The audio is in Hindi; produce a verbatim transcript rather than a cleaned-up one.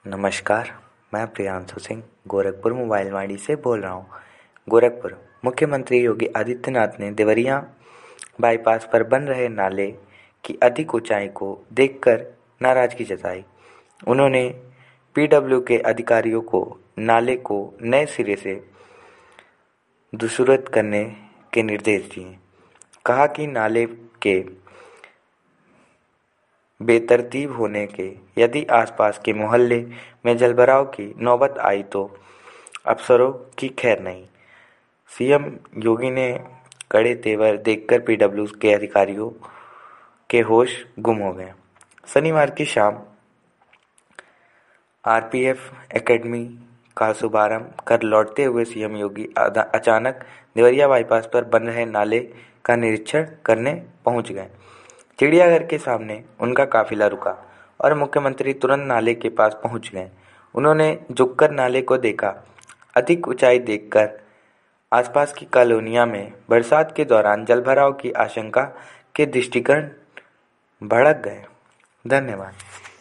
नमस्कार, मैं प्रियांशु सिंह गोरखपुर मोबाइल वाणी से बोल रहा हूँ। गोरखपुर मुख्यमंत्री योगी आदित्यनाथ ने देवरिया बाईपास पर बन रहे नाले की अधिक ऊंचाई को देखकर नाराजगी जताई। उन्होंने पीडब्ल्यू के अधिकारियों को नाले को नए सिरे से दुरुस्त करने के निर्देश दिए। कहा कि नाले के बेतरतीब होने के यदि आसपास के मोहल्ले में जलभराव की नौबत आई तो अफसरों की खैर नहीं। सीएम योगी ने कड़े तेवर देखकर पीडब्ल्यू के अधिकारियों के होश गुम हो गए। शनिवार की शाम आरपीएफ एकेडमी का शुभारंभ कर लौटते हुए सीएम योगी अचानक देवरिया बाईपास पर बन रहे नाले का निरीक्षण करने पहुंच गए। चिड़ियाघर के सामने उनका काफिला रुका और मुख्यमंत्री तुरंत नाले के पास पहुंच गए। उन्होंने झुककर नाले को देखा। अधिक ऊंचाई देखकर आसपास की कॉलोनियों में बरसात के दौरान जलभराव की आशंका के दृष्टिगत भड़क गए। धन्यवाद।